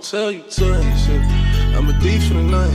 tell you twice. Yeah. I'm a thief in the night.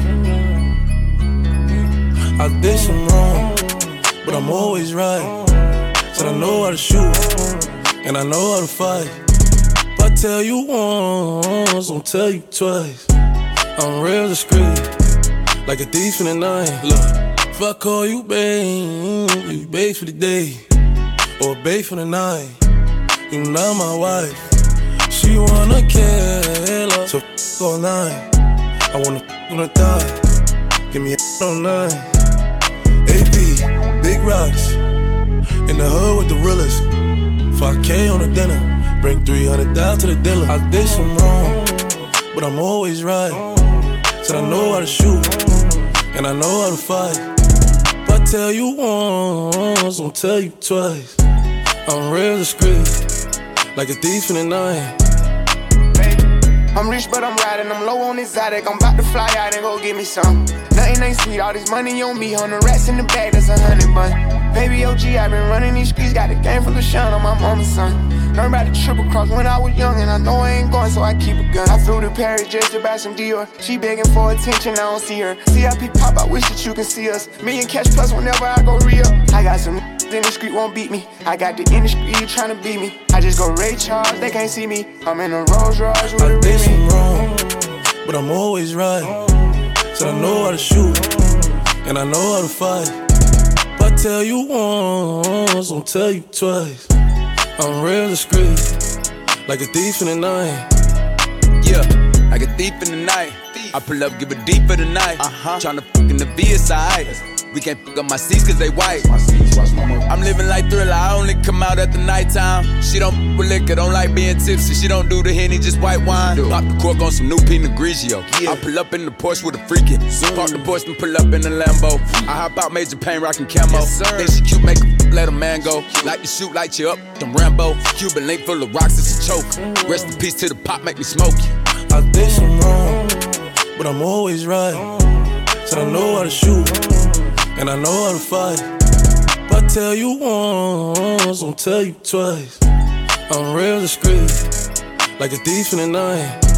I did some wrong, but I'm always right. Said I know how to shoot, and I know how to fight. If I tell you once, I'll tell you twice. I'm real discreet, like a thief in the night. Look, if I call you babe, you babe for the day, or babe for the night. You not my wife. She wanna kill her, so f*** all night. I wanna f*** on the thigh. Give me a on 9. AP, big rocks. In the hood with the realest. 5K on the dinner. Bring 300 down to the dealer. I did some wrong, but I'm always right. Said I know how to shoot, and I know how to fight. If I tell you once, I'll tell you twice. I'm real discreet, like a thief in the night. I'm rich but I'm riding, I'm low on exotic. I'm about to fly out and go get me some. Nothing ain't sweet, all this money on me. 100 rats in the bag, that's 100 bun. Baby OG, I been running these streets. Got a game full of shine on my mama's son. Learned about the triple cross when I was young, and I know I ain't going, so I keep a gun. I flew to Paris just to buy some Dior. She begging for attention, I don't see her. CIP pop, I wish that you can see us. Million cash plus whenever I go real. I got some in the street won't beat me. I got the industry tryna beat me. I just go Ray Charles, they can't see me. I'm in a Rolls Royce with a I did some wrong, but I'm always right. Said I know how to shoot, and I know how to fight. If I tell you once, I'll tell you twice. I'm real discreet, like a thief in the night. Yeah, like a thief in the night. I pull up, give it deep for the night. Tryna fuck in the VSI. We can't fuck up my seats cause they white. I'm living like Thriller, I only come out at the nighttime. She don't fuck with liquor, don't like being tipsy. She don't do the Henny, just white wine. Pop the cork on some new Pinot Grigio. I pull up in the Porsche with a freakin'. Park the Porsche and pull up in the Lambo. I hop out, Major Payne, rockin' camo. Think she cute, make her let a man go. Like to shoot, light you up, them Rambo. Cuban link full of rocks, it's a choke. Rest in peace to the pop, make me smoke you. I did some wrong, but I'm always right. Said I know how to shoot, and I know how to fight. If I tell you once, I'll tell you twice. I'm real discreet, like a thief in the night.